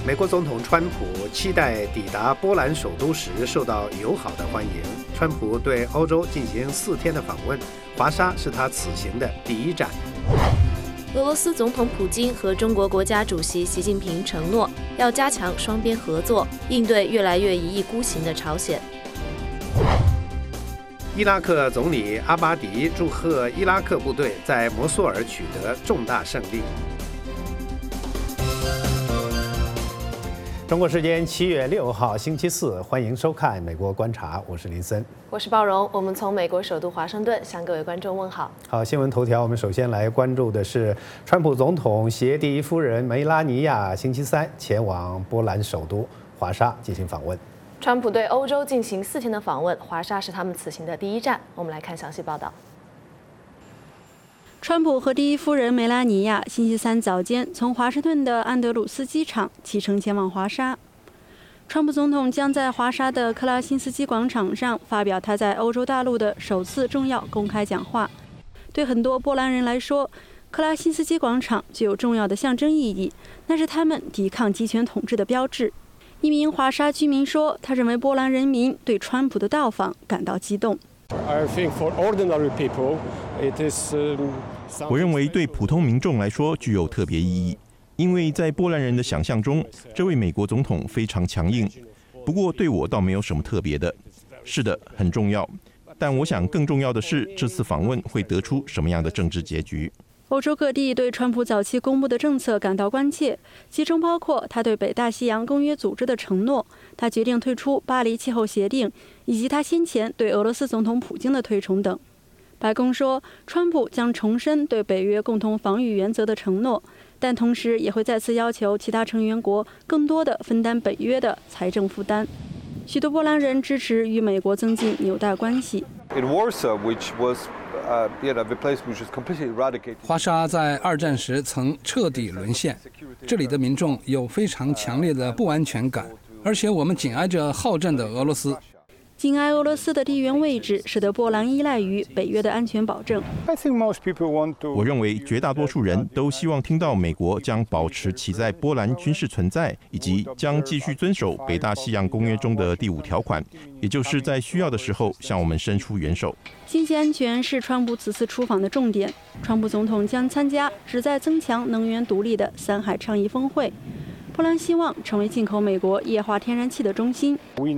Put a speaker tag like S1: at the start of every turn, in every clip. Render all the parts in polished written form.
S1: 美国总统川普期待抵达波兰首都时受到友好的欢迎。川普对欧洲进行4天的访问，华沙是他此行的第一站。
S2: 俄罗斯总统普京和中国国家主席习近平承诺要加强双边合作，应对越来越一意孤行的朝鲜。
S1: 伊拉克总理阿巴迪祝贺伊拉克部队在摩苏尔取得重大胜利。中国时间7月6号星期四，欢迎收看《美国观察》，我是林森，
S2: 我是鲍荣。我们从美国首都华盛顿向各位观众问好。
S1: 好，新闻头条，我们首先来关注的是，川普总统携第一夫人梅拉尼亚星期三前往波兰首都华沙进行访问。
S2: 川普对欧洲进行4天的访问，华沙是他们此行的第一站。我们来看详细报道。
S3: 川普和第一夫人梅拉尼亚星期三早间从华盛顿的安德鲁斯机场启程前往华沙。川普总统将在华沙的克拉辛斯基广场上发表他在欧洲大陆的首次重要公开讲话。对很多波兰人来说，克拉辛斯基广场具有重要的象征意义，那是他们抵抗集权统治的标志。一名华沙居民说，他认为波兰人民对川普的到访感到激动。
S4: 我认为对普通民众来说具有特别意义，因为在波兰人的想象中，这位美国总统非常强硬。不过对我倒没有什么特别的。是的，很重要，但我想更重要的是，这次访问会得出什么样的政治结局。
S3: 欧洲各地对川普早期公布的政策感到关切，其中包括他对北大西洋公约组织的承诺，他决定退出巴黎气候协定，以及他先前对俄罗斯总统普京的推崇等。白宫说，川普将重申对北约共同防御原则的承诺，但同时也会再次要求其他成员国更多地分担北约的财政负担。许多波兰人支持与美国增进纽带关系。
S5: 华沙在2战时曾彻底沦陷，这里的民众有非常强烈的不安全感，而且我们紧挨着好战的俄罗斯。
S3: 紧挨俄罗斯的地缘位置，使得波兰依赖于北约的安全保证。
S4: 我认为绝大多数人都希望听到美国将保持其在波兰军事存在，以及将继续遵守北大西洋公约中的第5条款，也就是在需要的时候向我们伸出援手。
S3: 经济安全是川普此次出访的重点。川普总统将参加旨在增强能源独立的3海倡议峰会。波兰希望成为进口美国液化天然气的中心。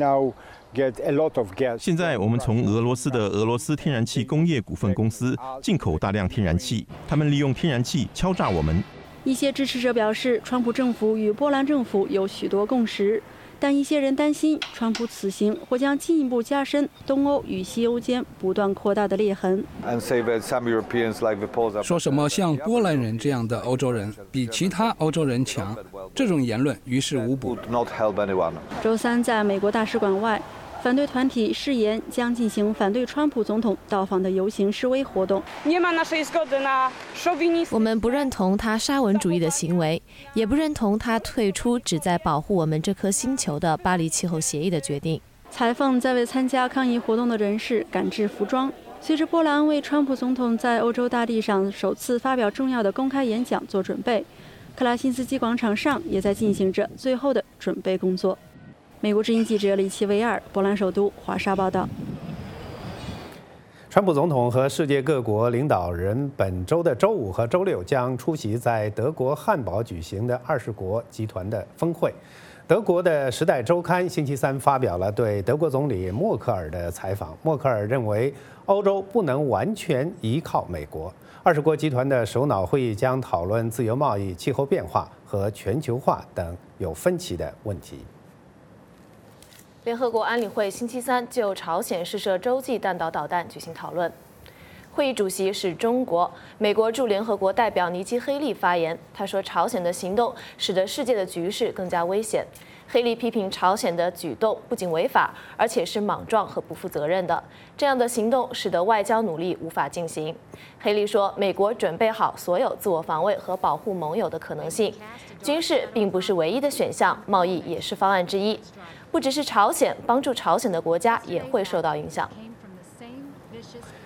S4: 现在我们从俄罗斯的俄罗斯天然气工业股份公司进口大量天然气，他们利用天然气敲诈我们。
S3: 一些支持者表示，川普政府与波兰政府有许多共识，但一些人担心川普此行或将进一步加深东欧与西欧间不断扩大的裂痕。
S5: 说什么像波兰人这样的欧洲人比其他欧洲人强，这种言论于事无补。
S3: 周三在美国大使馆外，反对团体誓言将进行反对川普总统到访的游行示威活动。
S2: 我们不认同他沙文主义的行为，也不认同他退出旨在保护我们这颗星球的巴黎气候协议的决定。
S3: 裁缝在为参加抗议活动的人士赶制服装。随着波兰为川普总统在欧洲大地上首次发表重要的公开演讲做准备，克拉辛斯基广场上也在进行着最后的准备工作。美国之音记者李奇维尔，波兰首都华沙报道。
S1: 川普总统和世界各国领导人本周的周5和周6将出席在德国汉堡举行的20国集团的峰会。德国的《时代周刊》星期三发表了对德国总理默克尔的采访。默克尔认为，欧洲不能完全依靠美国。20国集团的首脑会议将讨论自由贸易、气候变化和全球化等有分歧的问题。
S2: 联合国安理会星期三就朝鲜试射洲际弹道导弹举行讨论。会议主席是中国。美国驻联合国代表尼基·黑利发言，他说，朝鲜的行动使得世界的局势更加危险。黑利批评朝鲜的举动不仅违法，而且是莽撞和不负责任的。这样的行动使得外交努力无法进行。黑利说，美国准备好所有自我防卫和保护盟友的可能性。军事并不是唯一的选项，贸易也是方案之一。不只是朝鲜，帮助朝鲜的国家也会受到影响。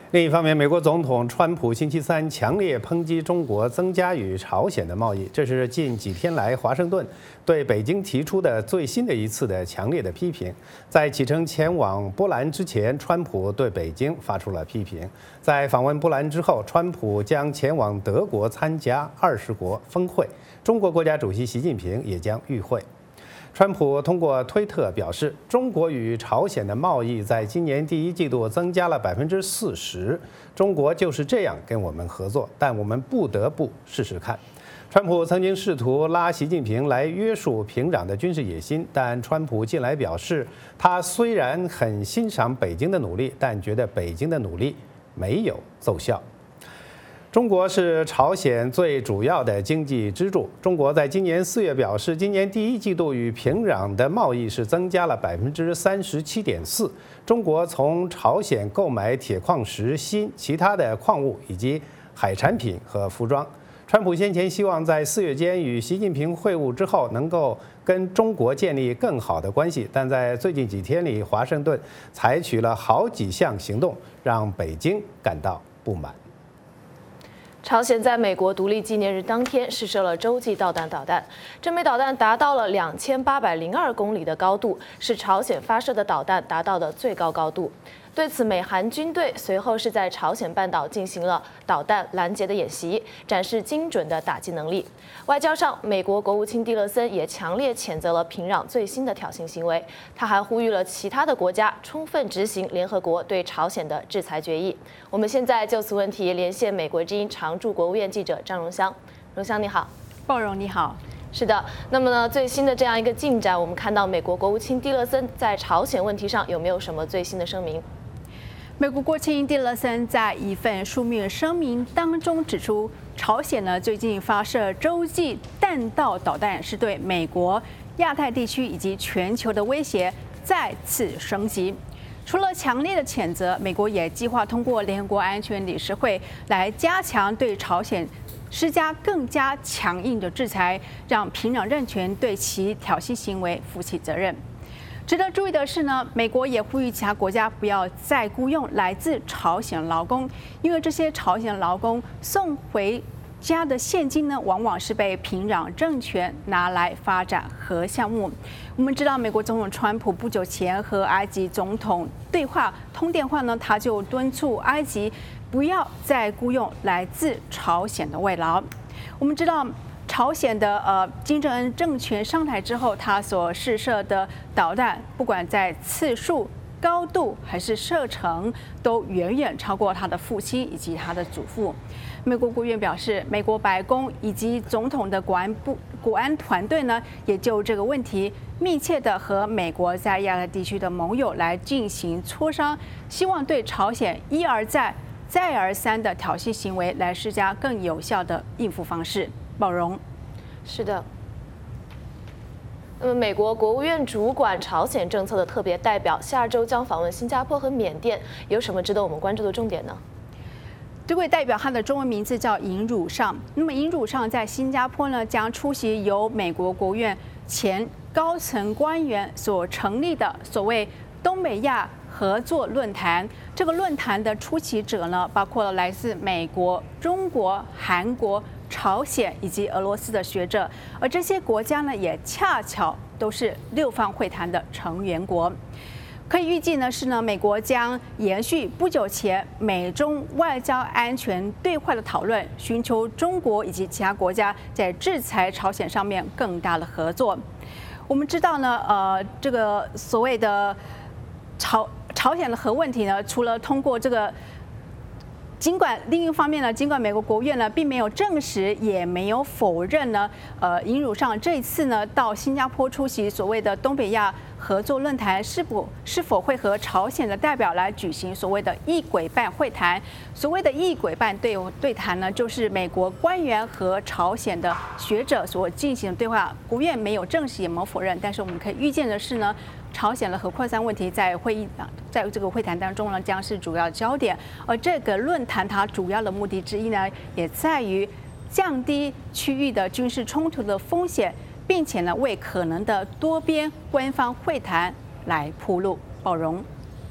S1: 另一方面，美国总统川普星期三强烈抨击中国增加与朝鲜的贸易，这是近几天来华盛顿对北京提出的最新的一次的强烈的批评。在启程前往波兰之前，川普对北京发出了批评。在访问波兰之后，川普将前往德国参加20国峰会，中国国家主席习近平也将与会。川普通过推特表示，中国与朝鲜的贸易在今年第一季度增加了40%，中国就是这样跟我们合作，但我们不得不试试看。川普曾经试图拉习近平来约束平壤的军事野心，但川普近来表示，他虽然很欣赏北京的努力，但觉得北京的努力没有奏效。中国是朝鲜最主要的经济支柱。中国在今年4月表示，今年第一季度与平壤的贸易是增加了37.4%。中国从朝鲜购买铁矿石、锌、其他的矿物以及海产品和服装。川普先前希望在4月间与习近平会晤之后，能够跟中国建立更好的关系，但在最近几天里，华盛顿采取了好几项行动，让北京感到不满。
S2: 朝鲜在美国独立纪念日当天试射了洲际导弹，这枚导弹达到了2802公里的高度，是朝鲜发射的导弹达到的最高高度。对此，美韩军队随后是在朝鲜半岛进行了导弹拦截的演习，展示精准的打击能力。外交上，美国国务卿蒂勒森也强烈谴责了平壤最新的挑衅行为，他还呼吁了其他的国家充分执行联合国对朝鲜的制裁决议。我们现在就此问题连线美国之音常驻国务院记者张荣香。荣香你好。
S6: 鲍荣你好。
S2: 是的，那么呢，最新的这样一个进展，我们看到美国国务卿蒂勒森在朝鲜问题上有没有什么最新的声明？
S6: 美国国务卿蒂勒森在一份书面声明当中指出，朝鲜呢最近发射洲际弹道导弹是对美国、亚太地区以及全球的威胁再次升级。除了强烈的谴责，美国也计划通过联合国安全理事会来加强对朝鲜施加更加强硬的制裁，让平壤政权对其挑衅行为负起责任。值得注意的是呢，美国也呼吁其他国家不要再雇佣来自朝鲜劳工，因为这些朝鲜劳工送回家的现金呢，往往是被平壤政权拿来发展核项目。我们知道，美国总统川普不久前和埃及总统对话通电话呢，他就敦促埃及不要再雇佣来自朝鲜的外劳。我们知道，朝鲜的金正恩政权上台之后，他所试射的导弹，不管在次数、高度还是射程，都远远超过他的父亲以及他的祖父。美国国务院表示，美国白宫以及总统的国安团队呢，也就这个问题密切的和美国在亚太地区的盟友来进行磋商，希望对朝鲜一而再、再而三的挑衅行为来施加更有效的应付方式。宝荣，
S2: 是的。那么，美国国务院主管朝鲜政策的特别代表下周将访问新加坡和缅甸，有什么值得我们关注的重点呢？
S6: 这位代表他的中文名字叫尹汝尚。那么尹汝尚在新加坡呢，将出席由美国国务院前高层官员所成立的所谓东北亚合作论坛。这个论坛的出席者呢，包括了来自美国、中国、韩国、朝鲜以及俄罗斯的学者，而这些国家呢，也恰巧都是6方会谈的成员国。可以预计呢，美国将延续不久前美中外交安全对话的讨论，寻求中国以及其他国家在制裁朝鲜上面更大的合作。我们知道呢，这个所谓的朝鲜的核问题呢，除了通过这个。尽管另一方面呢，尽管美国国务院呢并没有证实，也没有否认呢，尹汝尚这一次呢到新加坡出席所谓的东北亚合作论坛，是否会和朝鲜的代表来举行所谓的一轨办会谈？所谓的一轨办对谈呢，就是美国官员和朝鲜的学者所进行的对话。国务院没有证实，也没有否认，但是我们可以预见的是呢。朝鲜的核扩散问题在这个会谈当中呢，将是主要焦点。而这个论坛它主要的目的之一呢，也在于降低区域的军事冲突的风险，并且呢，为可能的多边官方会谈来铺路。宝荣。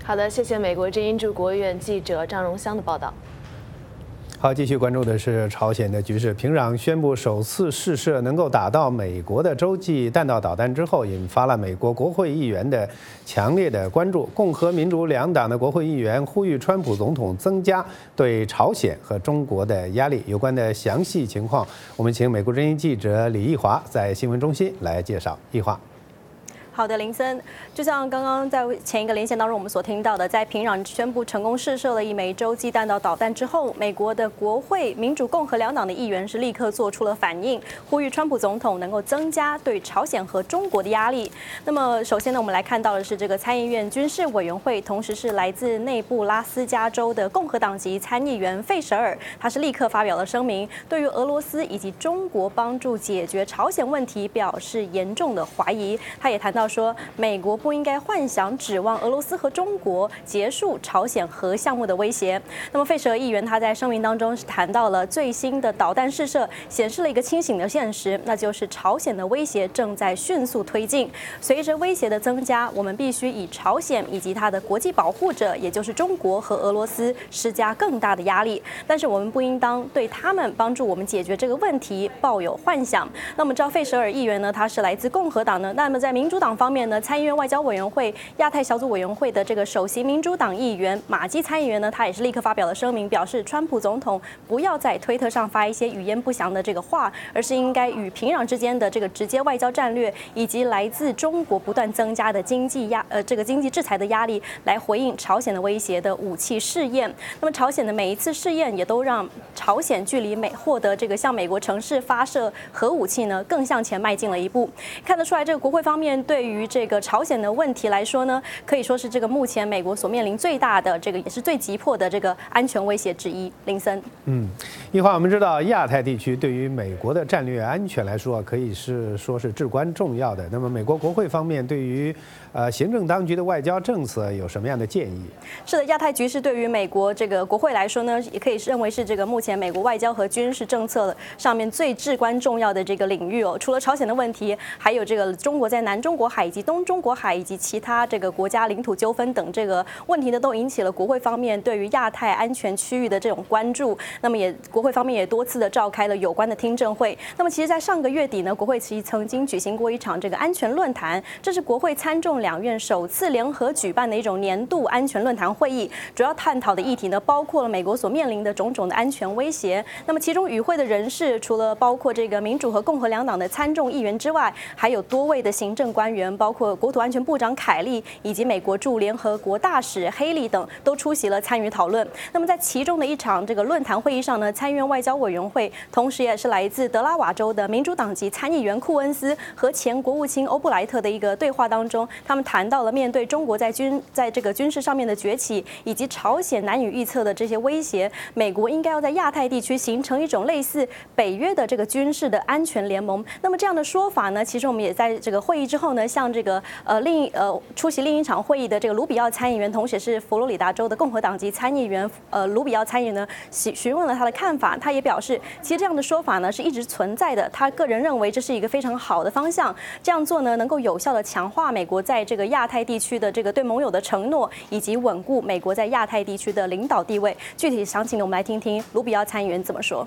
S2: 好的，谢谢美国之音驻国务院记者张荣香的报道。
S1: 好，继续关注的是朝鲜的局势。平壤宣布首次试射能够打到美国的洲际弹道导弹之后，引发了美国国会议员的强烈的关注。共和民主两党的国会议员呼吁川普总统增加对朝鲜和中国的压力。有关的详细情况，我们请美国之音记者李义华在新闻中心来介绍。义华。
S7: 好的，林森，就像刚刚在前一个连线当中我们所听到的，在平壤宣布成功试射了一枚洲际弹道导弹之后，美国的国会民主共和两党的议员是立刻做出了反应，呼吁川普总统能够增加对朝鲜和中国的压力。那么首先呢，我们来看到的是这个参议院军事委员会，同时是来自内布拉斯加州的共和党籍参议员费舍尔，他是立刻发表了声明，对于俄罗斯以及中国帮助解决朝鲜问题表示严重的怀疑。他也谈到说，美国不应该幻想指望俄罗斯和中国结束朝鲜核项目的威胁。那么费舍尔议员他在声明当中是谈到了最新的导弹试射显示了一个清醒的现实，那就是朝鲜的威胁正在迅速推进。随着威胁的增加，我们必须以朝鲜以及它的国际保护者，也就是中国和俄罗斯施加更大的压力。但是我们不应当对他们帮助我们解决这个问题抱有幻想。那么照费舍尔议员呢，他是来自共和党的。那么在民主党方面呢，参议院外交委员会亚太小组委员会的这个首席民主党议员马基参议员呢，他也是立刻发表了声明，表示川普总统不要在推特上发一些语焉不详的这个话，而是应该与平壤之间的这个直接外交战略，以及来自中国不断增加的经济制裁的压力，来回应朝鲜的威胁的武器试验。那么朝鲜的每一次试验也都让朝鲜距离获得这个向美国城市发射核武器呢更向前迈进了一步。看得出来，这个国会方面对于这个朝鲜的问题来说呢，可以说是这个目前美国所面临最大的这个也是最急迫的这个安全威胁之一。林森，
S1: 一会儿我们知道亚太地区对于美国的战略安全来说，可以说是至关重要的。那么美国国会方面对于行政当局的外交政策有什么样的建议？
S7: 是的，亚太局势对于美国这个国会来说呢，也可以认为是这个目前美国外交和军事政策上面最至关重要的这个领域哦。除了朝鲜的问题，还有这个中国在南中国海以及东中国海以及其他这个国家领土纠纷等这个问题呢，都引起了国会方面对于亚太安全区域的这种关注。那么国会方面也多次的召开了有关的听证会。那么其实，在上个月底呢，国会其实曾经举行过一场这个安全论坛，这是国会参众两院首次联合举办的一种年度安全论坛会议。主要探讨的议题呢，包括了美国所面临的种种的安全威胁。那么其中与会的人士，除了包括这个民主和共和两党的参众议员之外，还有多位的行政官员，包括国土安全部长凯利以及美国驻联合国大使黑利等都出席了参与讨论。那么在其中的一场这个论坛会议上呢，参议院外交委员会同时也是来自德拉瓦州的民主党籍参议员库恩斯和前国务卿欧布莱特的一个对话当中，他们谈到了面对中国在这个军事上面的崛起，以及朝鲜难以预测的这些威胁，美国应该要在亚太地区形成一种类似北约的这个军事的安全联盟。那么这样的说法呢，其实我们也在这个会议之后呢，向这个出席另一场会议的这个卢比奥参议员，同时也是佛罗里达州的共和党籍参议员卢比奥参议员呢，询问了他的看法。他也表示，其实这样的说法呢是一直存在的，他个人认为这是一个非常好的方向。这样做呢，能够有效的强化美国在这个亚太地区的这个对盟友的承诺，以及稳固美国在亚太地区的领导地位。具体详情呢，我们来听听卢比奥参议员怎么说。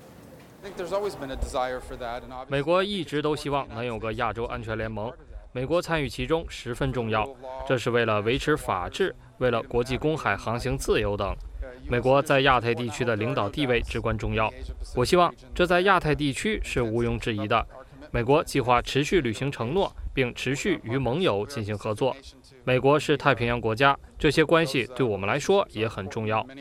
S8: 美国一直都希望能有个亚洲安全联盟，美国参与其中十分重要，这是为了维持法治，为了国际公海航行自由等。美国在亚太地区的领导地位至关重要，我希望这在亚太地区是毋庸置疑的。美国计划持续履行承诺，并持续与盟友进行合作。美国是太平洋国家，这些关系对我们来说也很重要。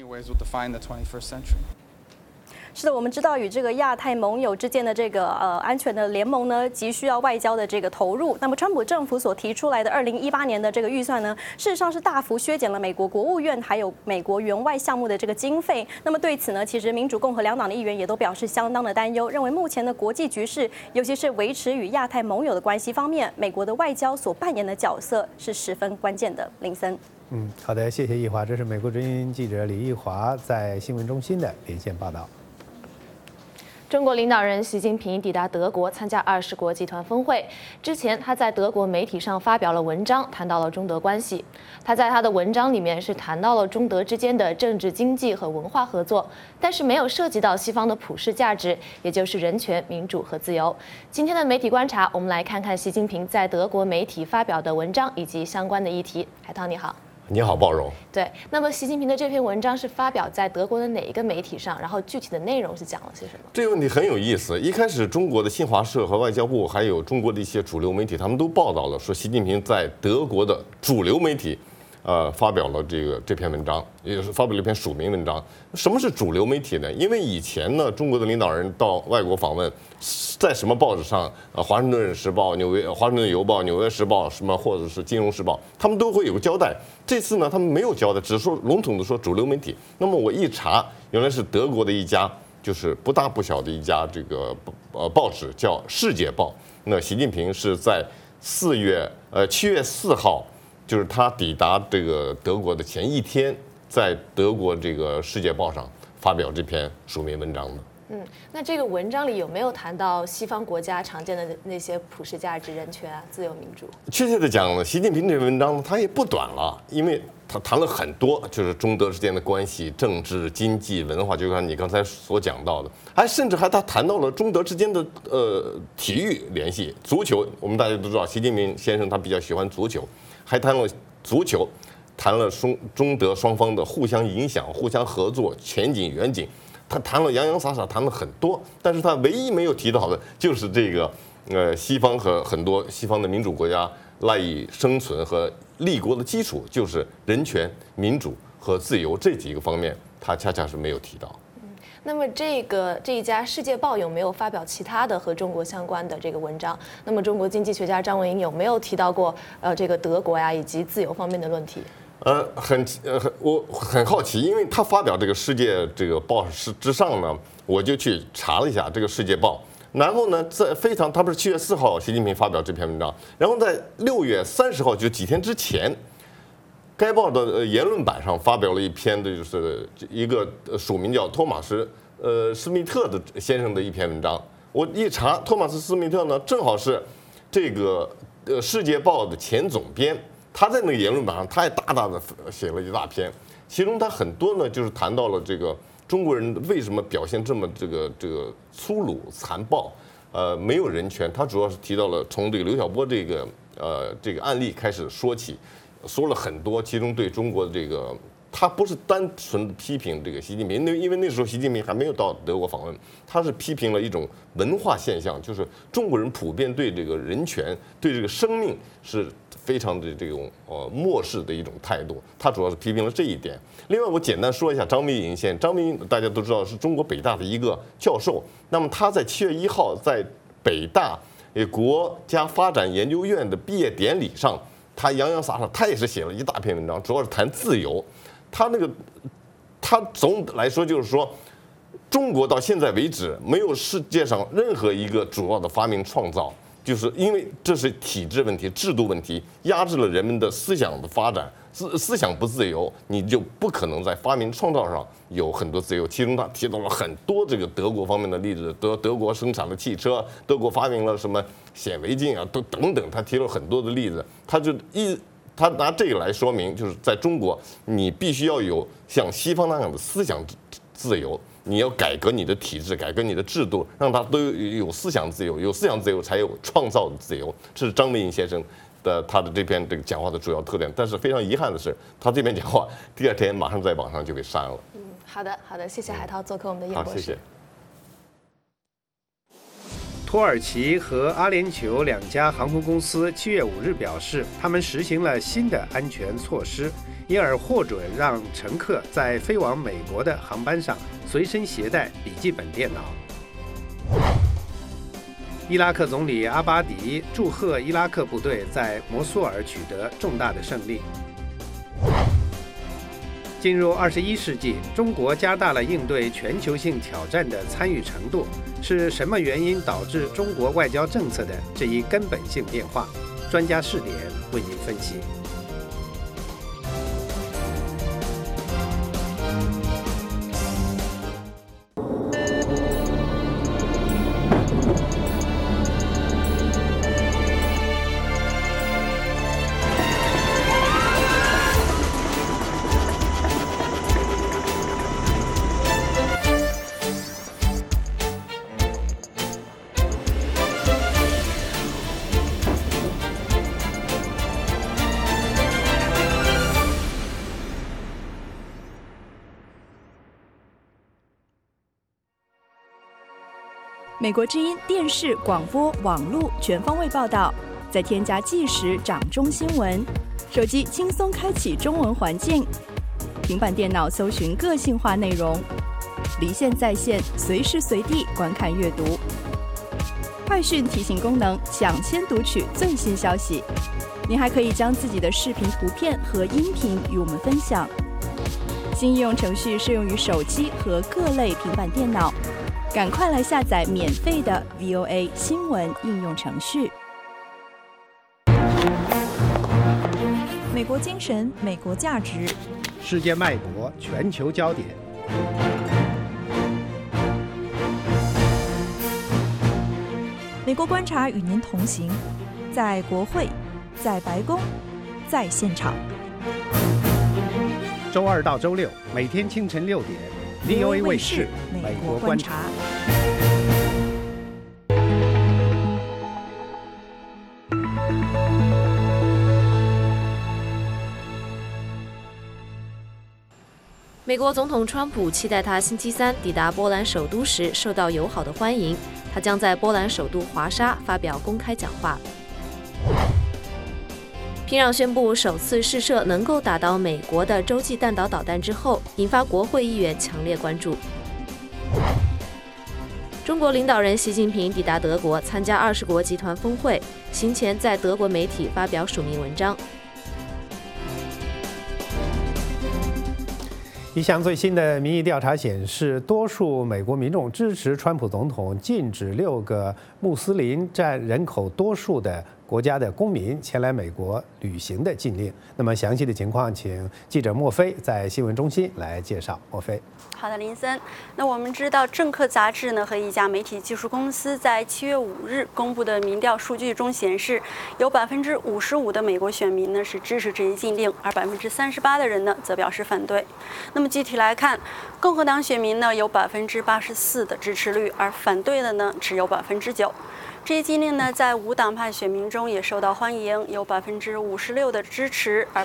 S7: 是的，我们知道与这个亚太盟友之间的这个安全的联盟呢，急需要外交的这个投入。那么，川普政府所提出来的2018年的这个预算呢，事实上是大幅削减了美国国务院还有美国援外项目的这个经费。那么对此呢，其实民主共和两党的议员也都表示相当的担忧，认为目前的国际局势，尤其是维持与亚太盟友的关系方面，美国的外交所扮演的角色是十分关键的。林森，
S1: 好的，谢谢易华，这是美国之音记者李易华在新闻中心的连线报道。
S2: 中国领导人习近平抵达德国参加20国集团峰会之前，他在德国媒体上发表了文章，谈到了中德关系。他在他的文章里面是谈到了中德之间的政治、经济和文化合作，但是没有涉及到西方的普世价值，也就是人权、民主和自由。今天的媒体观察，我们来看看习近平在德国媒体发表的文章以及相关的议题。海涛你好。
S9: 你好，鲍荣。
S2: 对，那么习近平的这篇文章是发表在德国的哪一个媒体上？然后具体的内容是讲了些什么？
S9: 这个问题很有意思。一开始，中国的新华社和外交部，还有中国的一些主流媒体，他们都报道了说，习近平在德国的主流媒体，发表了这篇文章，也就是发表了一篇署名文章。什么是主流媒体呢？因为以前呢，中国的领导人到外国访问，在什么报纸上，华盛顿时报、华盛顿邮报、纽约时报什么，或者是金融时报，他们都会有个交代。这次呢，他们没有交代，只是说笼统的说主流媒体。那么我一查，原来是德国的一家，就是不大不小的一家这个报纸，叫《世界报》。那习近平是在7月4号，就是他抵达这个德国的前一天，在德国这个《世界报》上发表这篇署名文章的。
S2: 那这个文章里有没有谈到西方国家常见的那些普世价值、人权啊、自由民主？
S9: 确切的讲呢，习近平这篇文章呢，他也不短了，因为他谈了很多，就是中德之间的关系、政治、经济、文化，就像你刚才所讲到的，甚至他谈到了中德之间的体育联系、足球。我们大家都知道，习近平先生他比较喜欢足球，还谈了足球，谈了中德双方的互相影响、互相合作、前景远景。他谈了洋洋洒洒，谈了很多，但是他唯一没有提到的就是这个西方和很多西方的民主国家赖以生存和立国的基础就是人权、民主和自由这几个方面，他恰恰是没有提到。
S2: 那么这一家《世界报》有没有发表其他的和中国相关的这个文章？那么中国经济学家张文英有没有提到过这个德国呀以及自由方面的论题？
S9: 我很好奇，因为他发表这个世界这个报之上呢，我就去查了一下这个《世界报》，然后呢，他不是7月4号习近平发表这篇文章，然后在6月30号就几天之前，该报的言论版上发表了一篇的，就是一个署名叫托马斯施密特的先生的一篇文章。我一查，托马斯施密特呢，正好是这个《世界报》的前总编。他在那个言论版上，他也大大的写了一大篇，其中他很多呢，就是谈到了这个中国人为什么表现这么这个粗鲁残暴，没有人权。他主要是提到了从这个刘晓波这个案例开始说起，说了很多，其中对中国的这个。他不是单纯批评这个习近平，因为那时候习近平还没有到德国访问，他是批评了一种文化现象，就是中国人普遍对这个人权、对这个生命是非常的这种漠视的一种态度。他主要是批评了这一点。另外，我简单说一下张维迎先生。张维迎大家都知道是中国北大的一个教授，那么他在7月1号在北大国家发展研究院的毕业典礼上，他洋洋洒洒，他也是写了一大篇文章，主要是谈自由。他总的来说就是说，中国到现在为止没有世界上任何一个主要的发明创造，就是因为这是体制问题、制度问题，压制了人们的思想的发展。思想不自由，你就不可能在发明创造上有很多自由。其中他提到了很多这个德国方面的例子，德国生产的汽车，德国发明了什么显微镜啊，都等等，他提了很多的例子。他拿这个来说明，就是在中国，你必须要有像西方那样的思想自由，你要改革你的体制，改革你的制度，让他都有思想自由，有思想自由才有创造的自由。这是张维迎先生他的这篇这个讲话的主要特点。但是非常遗憾的是，他这篇讲话第2天马上在网上就被删了。
S2: 好的，谢谢海涛做客我们的演播室。
S9: 好，谢谢。
S1: 土耳其和阿联酋2家航空公司7月5日表示，他们实行了新的安全措施，因而获准让乘客在飞往美国的航班上随身携带笔记本电脑。伊拉克总理阿巴迪祝贺伊拉克部队在摩苏尔取得重大的胜利。进入21世纪，中国加大了应对全球性挑战的参与程度，是什么原因导致中国外交政策的这一根本性变化？专家视点为您分析。
S10: 美国之音电视、广播、网络全方位报道，再添加即时掌中新闻，手机轻松开启中文环境，平板电脑搜寻个性化内容，离线在线，随时随地观看阅读。快讯提醒功能，抢先读取最新消息。您还可以将自己的视频、图片和音频与我们分享。新应用程序适用于手机和各类平板电脑，赶快来下载免费的 VOA 新闻应用程序。美国精神，美国价值，
S1: 世界脉搏，全球焦点。
S10: 美国观察与您同行，在国会，在白宫，在现场。
S1: 周二到周六每天清晨6点 ，VOA 卫视《美国观察》。
S2: 美国总统川普期待他星期三抵达波兰首都时受到友好的欢迎。他将在波兰首都华沙发表公开讲话。平壤宣布首次试射能够打到美国的洲际弹道导弹之后，引发国会议员强烈关注。中国领导人习近平抵达德国参加20国集团峰会，行前在德国媒体发表署名文章。
S1: 一项最新的民意调查显示，多数美国民众支持川普总统禁止6个穆斯林占人口多数的国家的公民前来美国旅行的禁令。那么详细的情况，请记者莫菲在新闻中心来介绍。莫菲。
S11: 好的，林森。那我们知道，《政客》杂志呢和一家媒体技术公司在7月5日公布的民调数据中显示，有55%的美国选民呢是支持这一禁令，而38%的人呢则表示反对。那么具体来看，共和党选民呢有84%的支持率，而反对的呢只有9%。这一禁令呢，在无党派选民中也受到欢迎，有56%的支持，而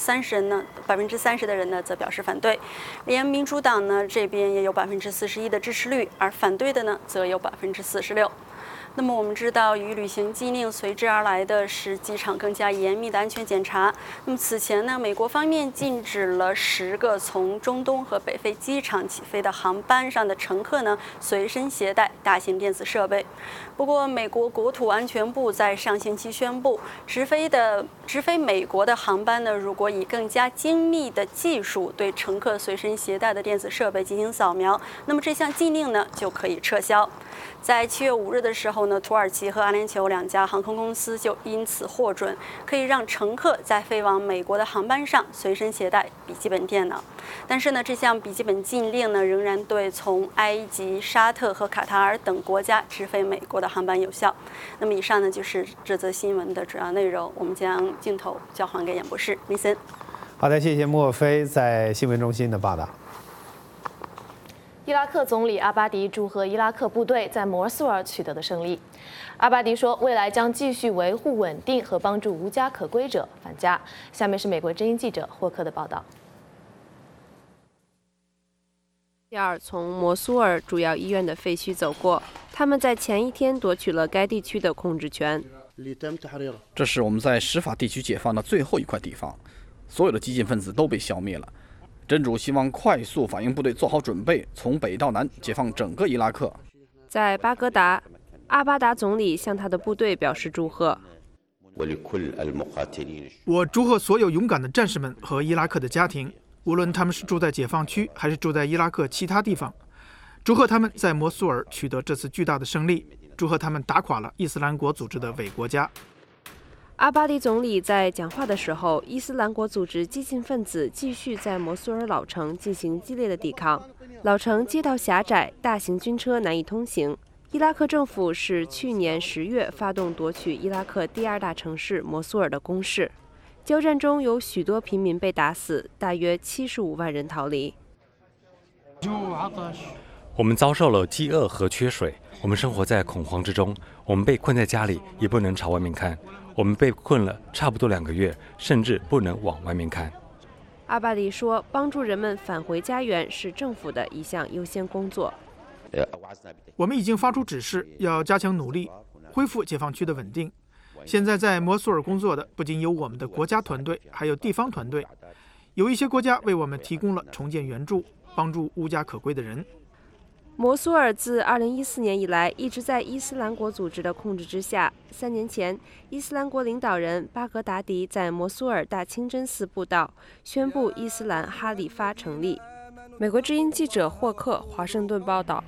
S11: 30%的人呢则表示反对。连民主党呢这边也有41%的支持率，而反对的呢则有46%。那么我们知道，与旅行禁令随之而来的是机场更加严密的安全检查。那么此前呢，美国方面禁止了10个从中东和北非机场起飞的航班上的乘客呢随身携带大型电子设备。不过，美国国土安全部在上星期宣布，直飞美国的航班呢，如果以更加精密的技术对乘客随身携带的电子设备进行扫描，那么这项禁令呢就可以撤销。在7月5日的时候呢，土耳其和阿联酋2家航空公司就因此获准，可以让乘客在飞往美国的航班上随身携带笔记本电脑。但是呢，这项笔记本禁令呢，仍然对从埃及、沙特和卡塔尔等国家直飞美国的航班有效。那么以上呢就是这则新闻的主要内容，我们将镜头交还给演播室林森。
S1: 好的，谢谢莫菲在新闻中心的报道。
S2: 伊拉克总理阿巴迪祝贺伊拉克部队在摩苏尔取得的胜利。阿巴迪说，未来将继续维护稳定和帮助无家可归者返家。下面是美国之音记者霍克的报道。
S12: 第二从摩苏尔主要医院的废墟走过，他们在前一天夺取了该地区的控制权。
S13: 这是我们在什法地区解放的最后一块地方，所有的激进分子都被消灭了。真主希望快速反应部队做好准备，从北到南解放整个伊拉克。
S12: 在巴格达，阿巴达总理向他的部队表示祝贺。
S14: 我祝贺所有勇敢的战士们和伊拉克的家庭，无论他们是住在解放区还是住在伊拉克其他地方。祝贺他们在摩苏尔取得这次巨大的胜利，祝贺他们打垮了伊斯兰国组织的伪国家。
S12: 阿巴迪总理在讲话的时候，伊斯兰国组织激进分子继续在摩苏尔老城进行激烈的抵抗。老城街道狭窄，大型军车难以通行。伊拉克政府是去年10月发动夺取伊拉克第2大城市摩苏尔的攻势。交战中有许多平民被打死，大约75万人逃离。
S15: 我们遭受了饥饿和缺水，我们生活在恐慌之中，我们被困在家里，也不能朝外面看。我们被困了差不多2个月，甚至不能往外面看。
S12: 阿巴迪说，帮助人们返回家园是政府的一项优先工作。
S14: 我们已经发出指示，要加强努力，恢复解放区的稳定。现在在摩苏尔工作的不仅有我们的国家团队，还有地方团队。有一些国家为我们提供了重建援助，帮助无家可归的人。
S12: 摩苏尔自2014年以来一直在伊斯兰国组织的控制之下。3年前，伊斯兰国领导人巴格达迪在摩苏尔大清真寺布道，宣布伊斯兰哈里发成立。美国之音记者霍克华盛顿报道。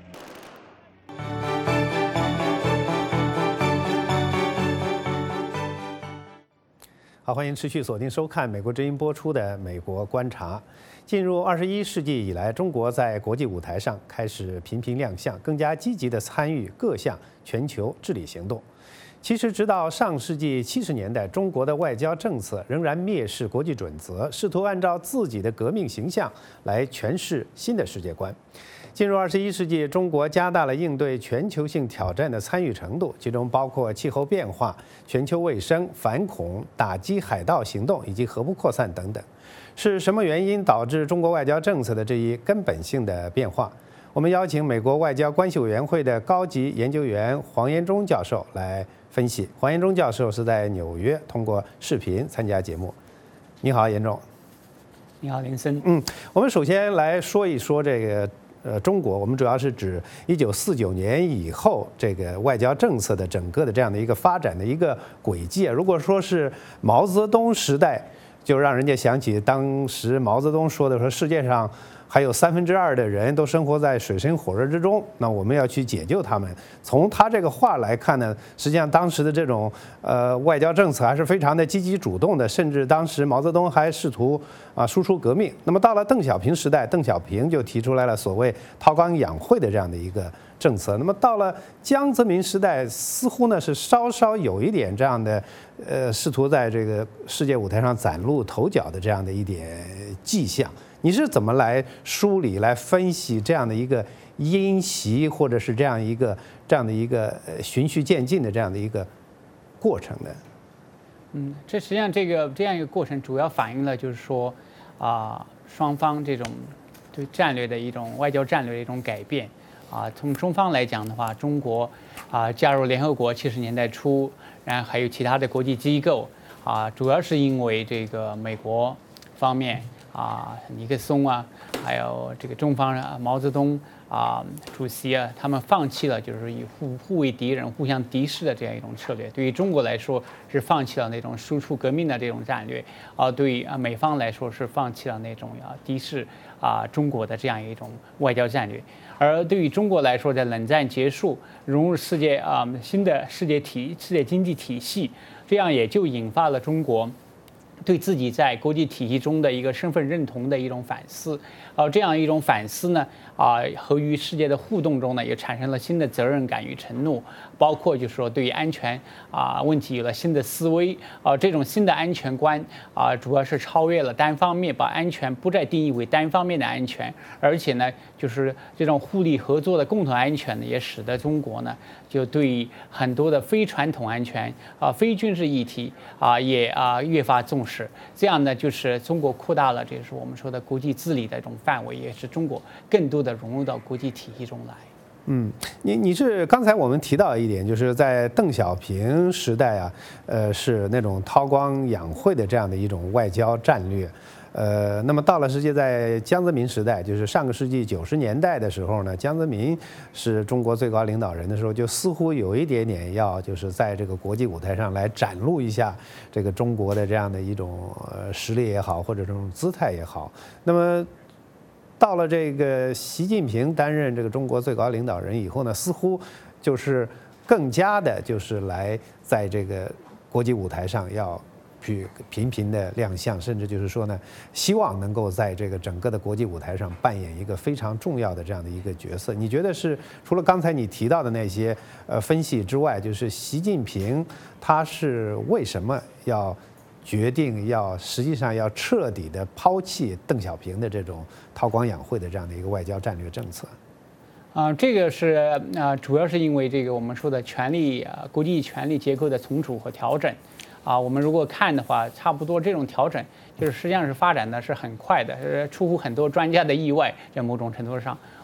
S1: 好，欢迎持续锁定收看美国之音播出的《美国观察》。进入21世纪以来，中国在国际舞台上开始频频亮相，更加积极地参与各项全球治理行动。其实，直到上世纪70年代，中国的外交政策仍然蔑视国际准则，试图按照自己的革命形象来诠释新的世界观。进入21世纪，中国加大了应对全球性挑战的参与程度，其中包括气候变化、全球卫生、反恐、打击海盗行动以及核不扩散等等。是什么原因导致中国外交政策的这一根本性的变化？我们邀请美国外交关系委员会的高级研究员黄延忠教授来分析。黄延忠教授是在纽约通过视频参加节目。你好，延忠。
S16: 你好，林森。
S1: 我们首先来说一说这个中国，我们主要是指1949年以后这个外交政策的整个的这样的一个发展的一个轨迹。如果说是毛泽东时代，就让人家想起当时毛泽东说的，说世界上还有2/3的人都生活在水深火热之中，那我们要去解救他们。从他这个话来看呢，实际上当时的这种外交政策还是非常的积极主动的，甚至当时毛泽东还试图输出革命。那么到了邓小平时代，邓小平就提出来了所谓韬光养晦的这样的一个政策。那么到了江泽民时代，似乎呢是稍稍有一点这样的试图在这个世界舞台上崭露头角的这样的一点迹象。你是怎么来梳理、来分析这样的一个因袭，或者是这样一个循序渐进的这样的一个过程呢？
S16: 这实际上这样一个过程，主要反映了就是说双方这种对战略的一种外交战略的一种改变。从中方来讲的话，中国加入联合国70年代初，然后还有其他的国际机构主要是因为这个美国方面尼克松还有这个中方毛泽东主席他们放弃了就是以互为敌人、互相敌视的这样一种策略。对于中国来说是放弃了那种输出革命的这种战略，对于美方来说是放弃了那种敌视中国的这样一种外交战略。而对于中国来说，在冷战结束、融入世界新的世界经济体系，这样也就引发了中国对自己在国际体系中的一个身份认同的一种反思。这样一种反思呢，和与世界的互动中呢，也产生了新的责任感与承诺，包括就是说对于安全问题有了新的思维。这种新的安全观主要是超越了单方面，把安全不再定义为单方面的安全，而且呢，就是这种互利合作的共同安全呢，也使得中国呢，就对于很多的非传统安全非军事议题也越发重视。这样呢，就是中国扩大了，这是我们说的国际治理的这种范围，也是中国更多的融入到国际体系中来。
S1: 你是刚才我们提到一点，就是在邓小平时代是那种韬光养晦的这样的一种外交战略。那么到了在江泽民时代，就是上个世纪90年代的时候呢，江泽民是中国最高领导人的时候，就似乎有一点点要就是在这个国际舞台上来展露一下这个中国的这样的一种实力也好，或者这种姿态也好。那么到了这个习近平担任这个中国最高领导人以后呢，似乎就是更加的就是来在这个国际舞台上要去频频的亮相，甚至就是说呢，希望能够在这个整个的国际舞台上扮演一个非常重要的这样的一个角色。你觉得是除了刚才你提到的那些分析之外，就是习近平他是为什么要决定实际上要彻底的抛弃邓小平的这种韬光养晦的这样的一个外交战略政策？
S16: 这个是主要是因为这个我们说的国际权力结构的重组和调整。我们如果看的话，差不多这种调整就是实际上是发展的是很快的，是出乎很多专家的意外。在某种程度上，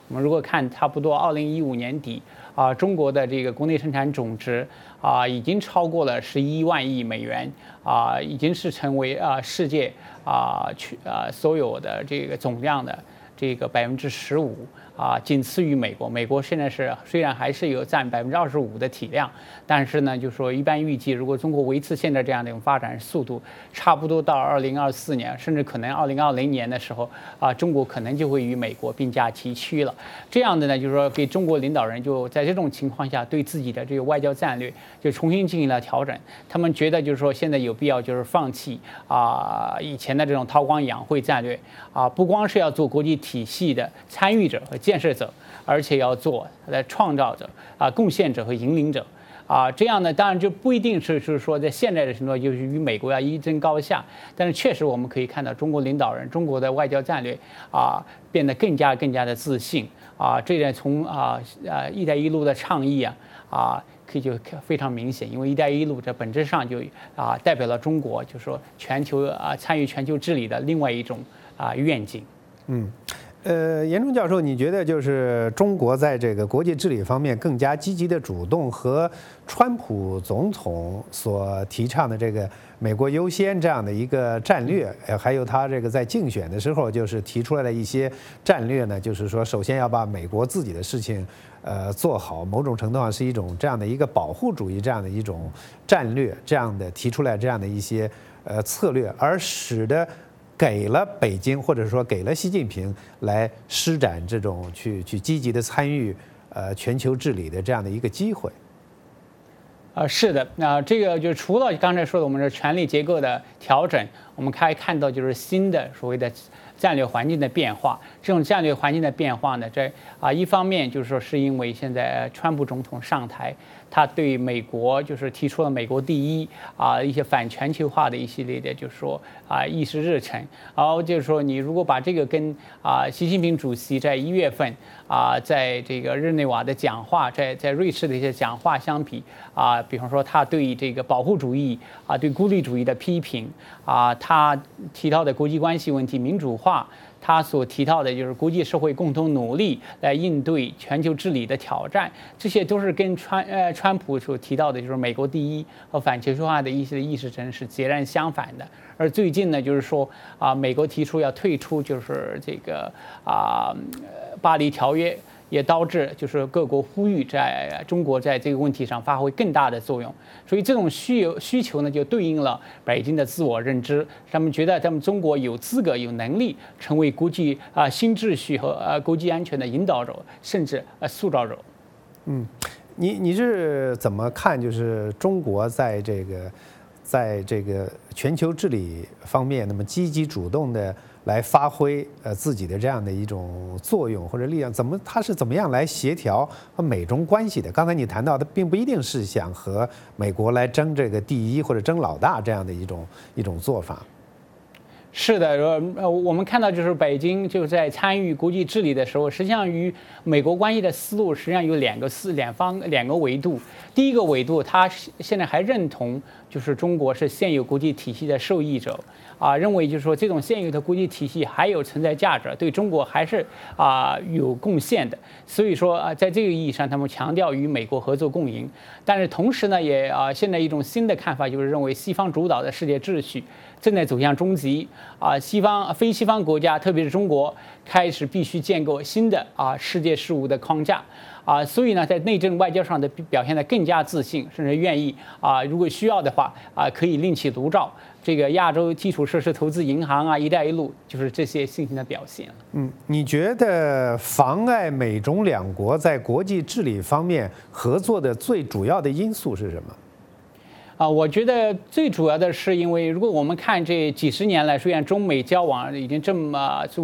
S16: 我们如果看差不多2015年底中国的这个国内生产总值已经超过了11万亿美元已经是成为世界所有的这个总量的这个15%仅次于美国。美国现在虽然还是有占25%的体量，但是呢，就是说一般预计，如果中国维持现在这样的一种发展速度，差不多到2024年，甚至可能2020年的时候中国可能就会与美国并驾齐驱了。这样的呢，就是说给中国领导人就在这种情况下，对自己的这个外交战略就重新进行了调整。他们觉得就是说现在有必要就是放弃以前的这种韬光养晦战略不光是要做国际体系的参与者和建设者，而且要做创造者贡献者和引领者这样呢，当然就不一定是说在现在的程度就是与美国要一争高下，但是确实我们可以看到中国领导人中国的外交战略变得更加的自信这一点从一带一路的倡议可以就非常明显，因为“一带一路”这本质上就代表了中国，就是说全球参与全球治理的另外一种愿景。
S1: 严忠教授，你觉得就是中国在这个国际治理方面更加积极的主动，和川普总统所提倡的这个“美国优先”这样的一个战略，还有他这个在竞选的时候就是提出来的一些战略呢，就是说首先要把美国自己的事情做好，某种程度上是一种这样的一个保护主义这样的一种战略，这样的提出来这样的一些策略，而使得给了北京或者说给了习近平来施展这种去积极的参与全球治理的这样的一个机会。
S16: 是的，这个就除了刚才说的我们的权力结构的调整，我们可以看到就是新的所谓的战略环境的变化。这种战略环境的变化呢，一方面就是说是因为现在川普总统上台，他对美国就是提出了美国第一一些反全球化的一系列的就是说议事日程。然后就是说你如果把这个跟习近平主席在1月份在这个日内瓦的讲话，在瑞士的一些讲话相比比方说他对这个保护主义对孤立主义的批评他提到的国际关系问题、民主化，他所提到的就是国际社会共同努力来应对全球治理的挑战，这些都是跟川普所提到的就是美国第一和反全球化的一些意识真是截然相反的。而最近呢，就是说美国提出要退出就是这个巴黎条约，也导致就是各国呼吁在中国在这个问题上发挥更大的作用，所以这种需求呢，就对应了北京的自我认知，他们觉得他们中国有资格、有能力成为国际新秩序和国际安全的引导者，甚至塑造者。
S1: 你是怎么看？就是中国在这个全球治理方面，那么积极主动的来发挥自己的这样的一种作用或者力量，它是怎么样来协调和美中关系的？刚才你谈到的，并不一定是想和美国来争这个第一或者争老大这样的一种做法。
S16: 是的，我们看到就是北京就在参与国际治理的时候，实际上与美国关系的思路实际上有两个维度。第一个维度，他现在还认同就是中国是现有国际体系的受益者认为就是说这种现有的国际体系还有存在价值，对中国还是有贡献的。所以说在这个意义上，他们强调与美国合作共赢。但是同时呢，也现在一种新的看法就是认为西方主导的世界秩序正在走向终极非西方国家，特别是中国，开始必须建构新的世界事务的框架所以呢，在内政外交上的表现得更加自信，甚至愿意如果需要的话可以另起炉灶。这个亚洲基础设施投资银行一带一路就是这些信心的表现。
S1: 你觉得妨碍美中两国在国际治理方面合作的最主要的因素是什么？
S16: 我觉得最主要的是，因为如果我们看这几十年来，虽然中美交往已经从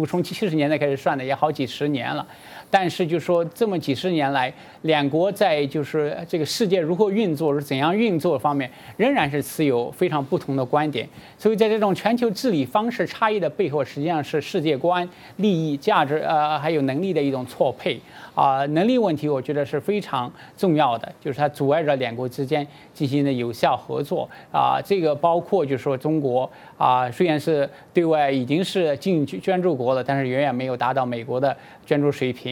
S16: 70年代开始算的也好几十年了，但是就说这么几十年来，两国在就是这个世界如何运作、是怎样运作方面，仍然是持有非常不同的观点。所以在这种全球治理方式差异的背后，实际上是世界观、利益、价值还有能力的一种错配能力问题，我觉得是非常重要的，就是它阻碍着两国之间进行的有效合作这个包括就是说中国虽然是对外已经是经济捐助国了，但是远远没有达到美国的捐助水平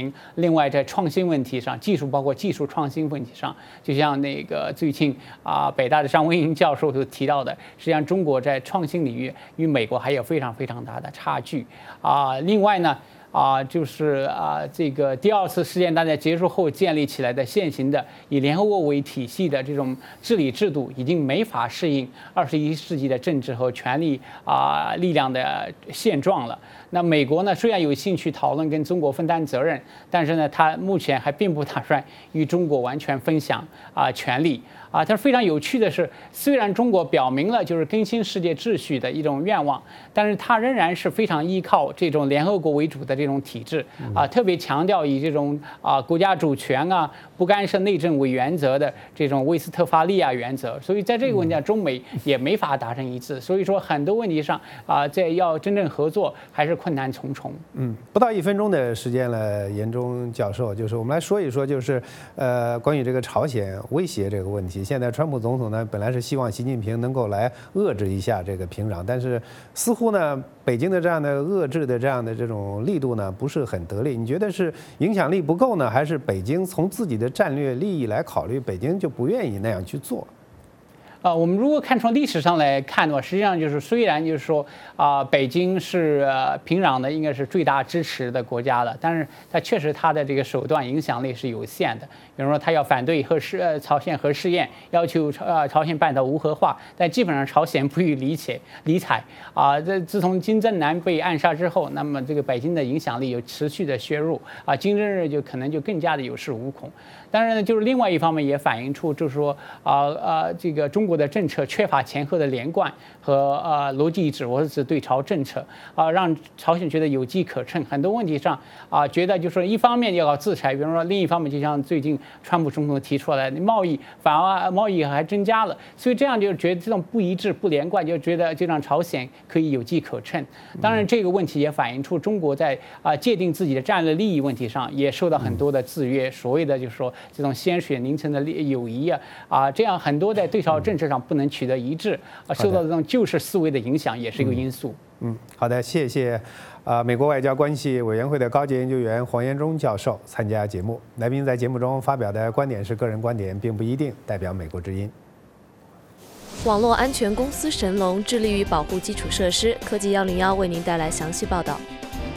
S16: 情。另外，在创新问题上，包括技术创新问题上，就像那个最近北大的张文英教授所提到的，实际上中国在创新领域与美国还有非常非常大的差距另外呢。就是这个第2次世界大战结束后建立起来的现行的以联合国为体系的这种治理制度，已经没法适应21世纪的政治和权力力量的现状了。那美国呢，虽然有兴趣讨论跟中国分担责任，但是呢，他目前还并不打算与中国完全分享权利但是非常有趣的是，虽然中国表明了就是更新世界秩序的一种愿望，但是它仍然是非常依靠这种联合国为主的这种体制特别强调以这种国家主权不干涉内政为原则的这种威斯特伐利亚原则。所以在这个问题上，中美也没法达成一致。所以说很多问题上在要真正合作还是困难重重。
S1: 不到1分钟的时间了，严忠教授，就是我们来说一说，就是关于这个朝鲜威胁这个问题。现在川普总统呢，本来是希望习近平能够来遏制一下这个平壤，但是似乎呢，北京的这样的遏制的这种力度呢，不是很得力。你觉得是影响力不够呢，还是北京从自己的战略利益来考虑，北京就不愿意那样去做？
S16: 我们如果看从历史上来看的话，实际上就是虽然就是说北京是平壤的应该是最大支持的国家了，但是它确实它的这个手段影响力是有限的。比如说，他要反对朝鲜核试验，要求朝鲜半岛无核化，但基本上朝鲜不予理睬自从金正男被暗杀之后，那么这个北京的影响力有持续的削弱金正日就可能就更加的有恃无恐。当然呢，就是另外一方面也反映出，就是说这个中国的政策缺乏前后的连贯和逻辑一致，或者是对朝政策让朝鲜觉得有机可乘。很多问题上觉得就是说一方面要搞制裁，比如说另一方面就像最近川普总统提出来的反而贸易还增加了，所以这样就觉得这种不一致不连贯，就觉得就让朝鲜可以有机可乘。当然这个问题也反映出中国在界定自己的战略利益问题上也受到很多的制约，所谓的就是说这种鲜血凝成的友谊这样很多在对朝政策上不能取得一致受到这种旧式思维的影响也是一个因素。
S1: 好的，谢谢美国外交关系委员会的高级研究员黄延忠教授参加节目。来宾在节目中发表的观点是个人观点，并不一定代表美国之音。
S2: 网络安全公司神龙致力于保护基础设施，科技101为您带来详细报道。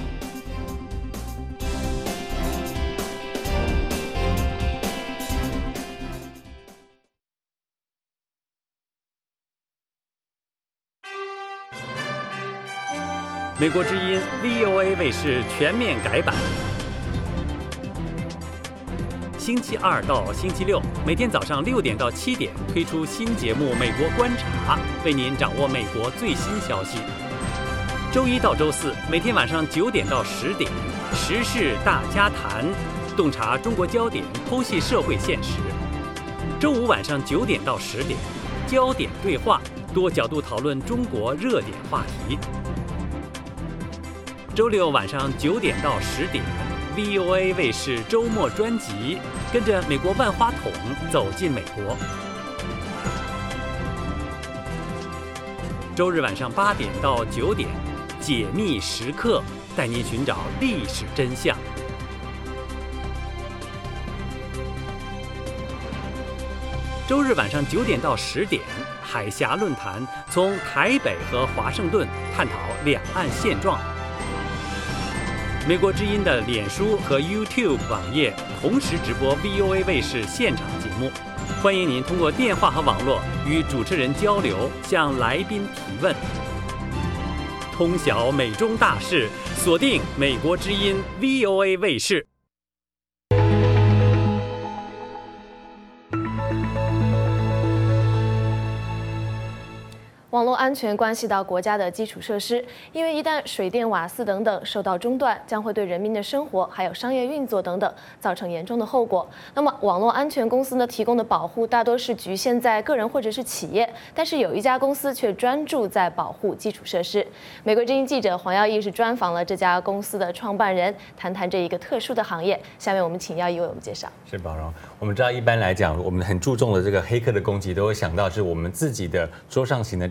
S17: 美国之音 VOA 卫视全面改版，星期2到星期6每天早上6点到7点推出新节目《美国观察》，为您掌握美国最新消息。周1到周4每天晚上9点到10点，时事大家谈，洞察中国焦点，剖析社会现实。周5晚上9点到10点，焦点对话，多角度讨论中国热点话题。周6晚上9点到10点 ，VOA 卫视周末专辑，跟着美国万花筒走进美国。周日晚上8点到9点，解密时刻，带您寻找历史真相。周日晚上9点到10点，海峡论坛，从台北和华盛顿探讨两岸现状。美国之音的脸书和 YouTube 网页同时直播 VOA 卫视现场节目，欢迎您通过电话和网络与主持人交流，向来宾提问。通晓美中大事，锁定美国之音 VOA 卫视。
S2: 网络安全关系到国家的基础设施，因为一旦水电、瓦斯等等受到中断，将会对人民的生活还有商业运作等等造成严重的后果。那么，网络安全公司呢提供的保护大多是局限在个人或者是企业，但是有一家公司却专注在保护基础设施。美国之音记者黄耀义是专访了这家公司的创办人，谈谈这一个特殊的行业。下面我们请耀义为我们介绍。
S18: 是宝荣，我们知道一般来讲，我们很注重的这个黑客的攻击，都会想到是我们自己的桌上型的电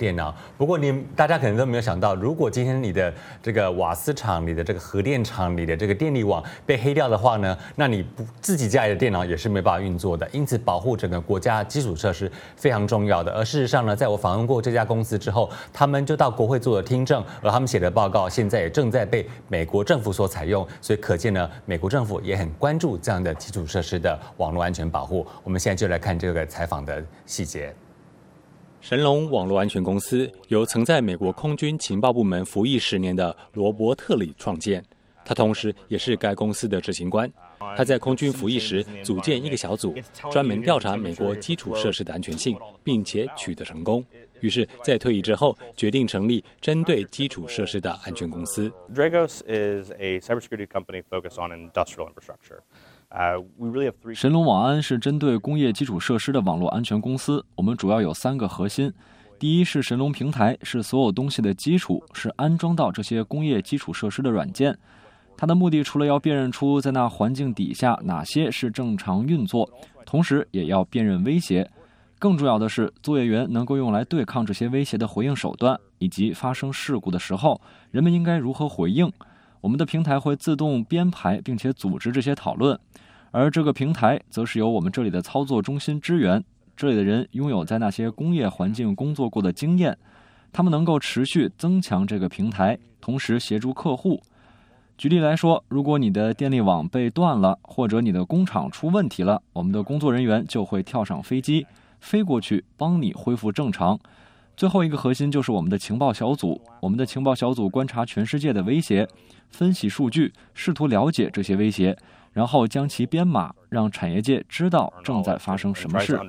S15: 电脑。不过大家可能都没有想到，如果今天你的这个瓦斯厂、你的这个核电厂、你的这个电力网被黑掉的话呢，那你自己家里的电脑也是没办法运作的。因此，保护整个国家基础设施非常重要的。而事实上呢，在我访问过这家公司之后，他们就到国会做了听证，而他们写的报告现在也正在被美国政府所采用。所以可见呢，美国政府也很关注这样的基础设施的网络安全保护。我们现在就来看这个采访的细节。神龙网络安全公司由曾在美国空军情报部门服役10年的罗伯特里创建，他同时也是该公司的执行官。他在空军服役时组建一个小组，专门调查美国基础设施的安全性，并且取得成功。于是，在退役之后，决定成立针对基础设施的安全公司。
S18: Dragos is a cybersecurity company focused on industrial infrastructure.
S19: 神龙网安是针对工业基础设施的网络安全公司。我们主要有3个核心。第一是神龙平台，是所有东西的基础，是安装到这些工业基础设施的软件。它的目的除了要辨认出在那环境底下哪些是正常运作，同时也要辨认威胁。更重要的是，作业员能够用来对抗这些威胁的回应手段，以及发生事故的时候，人们应该如何回应。我们的平台会自动编排并且组织这些讨论，而这个平台则是由我们这里的操作中心支援。这里的人拥有在那些工业环境工作过的经验，他们能够持续增强这个平台，同时协助客户。举例来说，如果你的电力网被断了，或者你的工厂出问题了，我们的工作人员就会跳上飞机，飞过去帮你恢复正常。最后一个核心就是我们的情报小组。我们的情报小组观察全世界的威胁，分析数据，试图了解这些威胁，然后将其编码，让产业界知道正在发生什么事。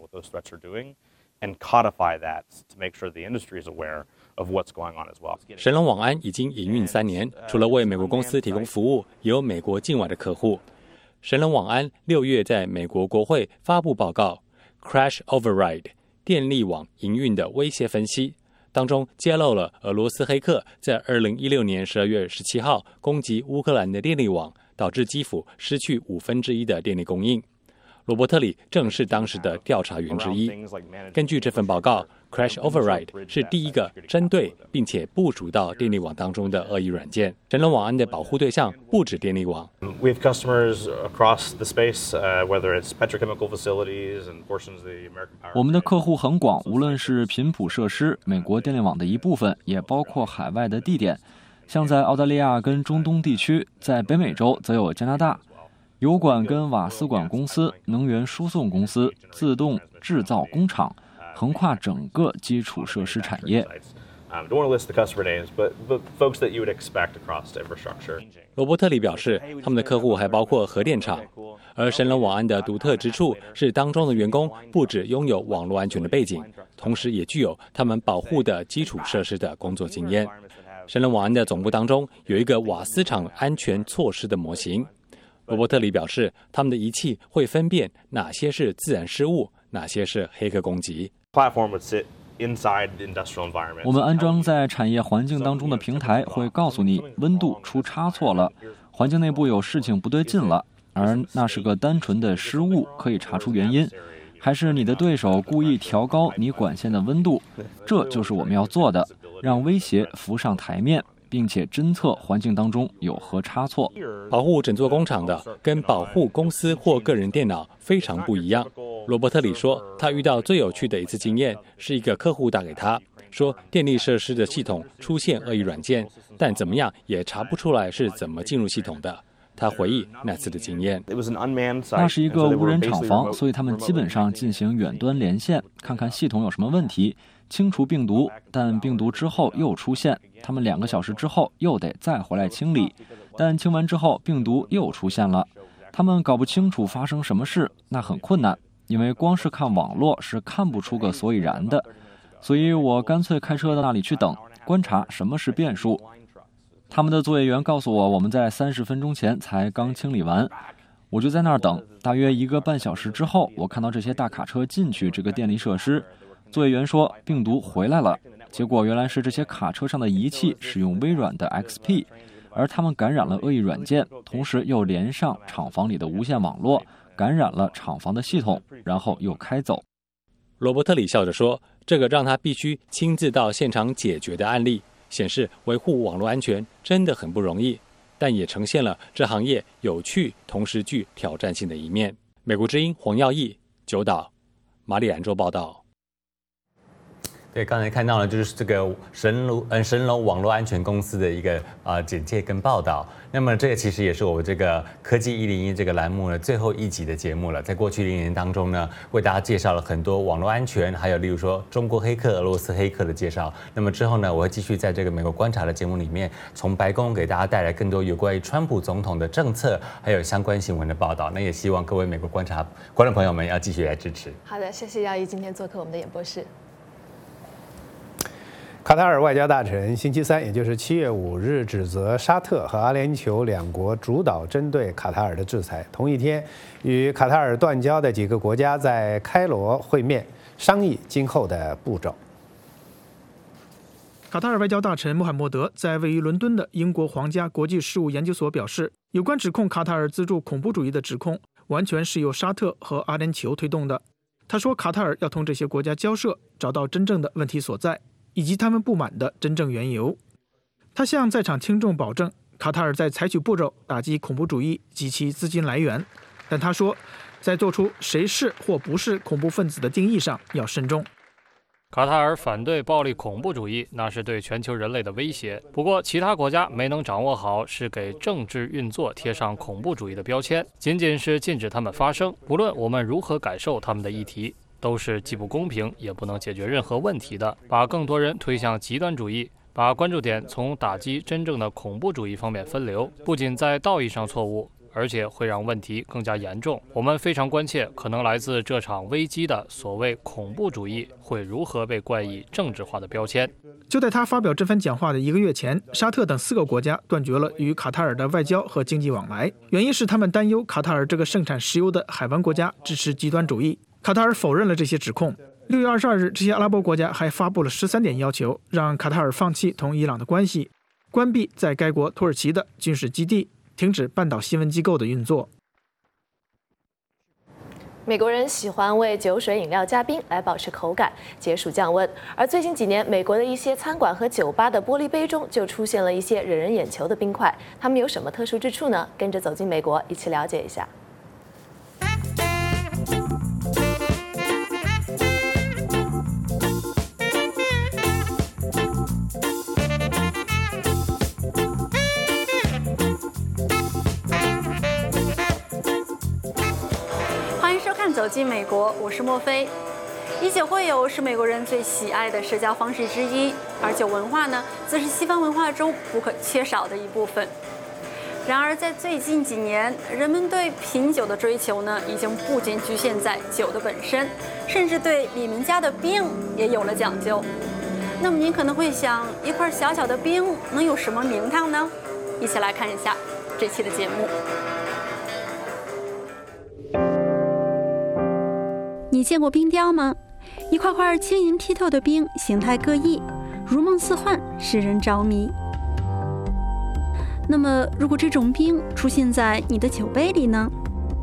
S15: 神龙网安已经营运3年，除了为美国公司提供服务，也有美国境外的客户。神龙网安6月在美国国会发布报告 Crash Override 电力网营运的威胁分析，当中揭露了俄罗斯黑客在2016年12月17号攻击乌克兰的电力网，导致基辅失去1/5的电力供应。罗伯特里正是当时的调查员之一。根据这份报告 ，Crash Override 是第一个针对并且部署到电力网当中的恶意软件。神龙网安的保护对象不止电力网。
S18: We have customers across the space, whether it's petrochemical facilities and portions of the American power.
S19: 我们的客户很广，无论是频谱设施、美国电力网的一部分，也包括海外的地点，像在澳大利亚跟中东地区，在北美洲则有加拿大。油管跟瓦斯管公司、能源输送公司、自动制造工厂，横跨整个基础设施产业。
S15: 罗伯特里表示，他们的客户还包括核电厂，而神龙网安的独特之处是，当中的员工不只拥有网络安全的背景，同时也具有他们保护的基础设施的工作经验。神龙网安的总部当中有一个瓦斯厂安全措施的模型。罗伯特里表示，他们的仪器会分辨哪些是自然失误，哪些是黑客攻击。
S19: 我们安装在产业环境当中的平台会告诉你温度出差错了，环境内部有事情不对劲了，而那是个单纯的失误，可以查出原因，还是你的对手故意调高你管线的温度。这就是我们要做的，让威胁浮上台面，并且侦测环境当中有何差错。
S15: 保护整座工厂的跟保护公司或个人电脑非常不一样。罗伯特里说，他遇到最有趣的一次经验是一个客户打给他，说电力设施的系统出现恶意软件，但怎么样也查不出来是怎么进入系统的。他回忆那次的经验，
S19: 那是一个无人厂房，所以他们基本上进行远端连线，看看系统有什么问题，清除病毒，但病毒之后又出现，他们2个小时之后又得再回来清理，但清完之后病毒又出现了，他们搞不清楚发生什么事，那很困难，因为光是看网络是看不出个所以然的，所以我干脆开车到那里去等，观察什么是变数。他们的作业员告诉我，我们在30分钟前才刚清理完，我就在那儿等。大约1个半小时之后，我看到这些大卡车进去这个电力设施，作业员说病毒回来了，结果原来是这些卡车上的仪器使用微软的 XP， 而他们感染了恶意软件，同时又连上厂房里的无线网络，感染了厂房的系统，然后又开走。
S20: 罗伯特里笑着说，这个让他必须亲自到现场解决的案例，显示维护网络安全真的很不容易，但也呈现了这行业有趣同时具挑战性的一面。美国之音黄耀义，九岛，马里兰州报道。
S15: 对，刚才看到了就是这个神龙网络安全公司的一个简介跟报道。那么这个其实也是我们这个科技101这个栏目的最后一集的节目了。在过去1年当中呢，为大家介绍了很多网络安全，还有例如说中国黑客、俄罗斯黑客的介绍。那么之后呢，我会继续在这个美国观察的节目里面，从白宫给大家带来更多有关于川普总统的政策，还有相关新闻的报道。那也希望各位美国观察观众朋友们要继续来支持。
S2: 好的，谢谢耀义今天做客我们的演播室。
S1: 卡塔尔外交大臣星期三，也就是7月5日，指责沙特和阿联酋两国主导针对卡塔尔的制裁。同一天，与卡塔尔断交的几个国家在开罗会面，商议今后的步骤。
S14: 卡塔尔外交大臣穆罕默德在位于伦敦的英国皇家国际事务研究所表示，有关指控卡塔尔资助恐怖主义的指控，完全是由沙特和阿联酋推动的。他说，卡塔尔要同这些国家交涉，找到真正的问题所在，以及他们不满的真正缘由。他向在场听众保证，卡塔尔在采取步骤打击恐怖主义及其资金来源，但他说，在做出谁是或不是恐怖分子的定义上要慎重。
S8: 卡塔尔反对暴力恐怖主义，那是对全球人类的威胁。不过，其他国家没能掌握好是给政治运作贴上恐怖主义的标签，仅仅是禁止他们发声。无论我们如何感受他们的议题，都是既不公平也不能解决任何问题的，把更多人推向极端主义，把关注点从打击真正的恐怖主义方面分流，不仅在道义上错误，而且会让问题更加严重。我们非常关切可能来自这场危机的所谓恐怖主义会如何被冠以政治化的标签。
S14: 就在他发表这番讲话的1个月前，沙特等4个国家断绝了与卡塔尔的外交和经济往来，原因是他们担忧卡塔尔这个盛产石油的海湾国家支持极端主义。卡塔尔否认了这些指控。6月22日，这些阿拉伯国家还发布了13点要求，让卡塔尔放弃同伊朗的关系，关闭在该国土耳其的军事基地，停止半岛新闻机构的运作。
S2: 美国人喜欢为酒水饮料加冰来保持口感，解暑降温。而最近几年，美国的一些餐馆和酒吧的玻璃杯中就出现了一些惹人眼球的冰块，它们有什么特殊之处呢？跟着走进美国，一起了解一下。
S11: 走进美国，我是莫菲。以酒会友是美国人最喜爱的社交方式之一，而酒文化呢，则是西方文化中不可缺少的一部分。然而，在最近几年，人们对品酒的追求呢，已经不仅局限在酒的本身，甚至对里面加的冰也有了讲究。那么您可能会想，一块小小的冰能有什么名堂呢？一起来看一下这期的节目。
S3: 你见过冰雕吗？一块块晶莹剔透的冰，形态各异，如梦似幻，使人着迷。那么，如果这种冰出现在你的酒杯里呢？